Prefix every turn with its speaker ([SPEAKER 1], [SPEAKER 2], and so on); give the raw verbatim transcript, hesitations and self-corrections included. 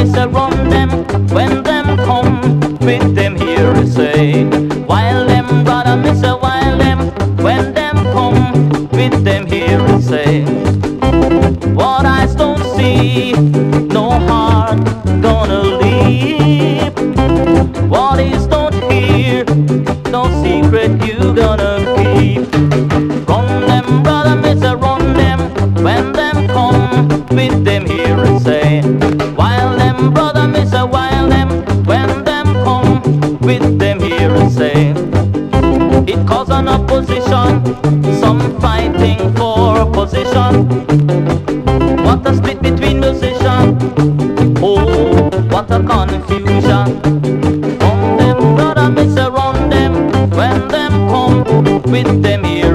[SPEAKER 1] me say run them when them come with them here to say. While them brother me say while them when them come with them here to say. What eyes don't see, no heart gonna leave. What is don't hear, no secret you gonna keep. Run them brother me say run them when them come with them here and say. While them brother me say while them when them come with them here and say. It cause an opposition, some fighting for position. What a split between musicians, oh what a confusion. Run them brother me say run them when them come with them here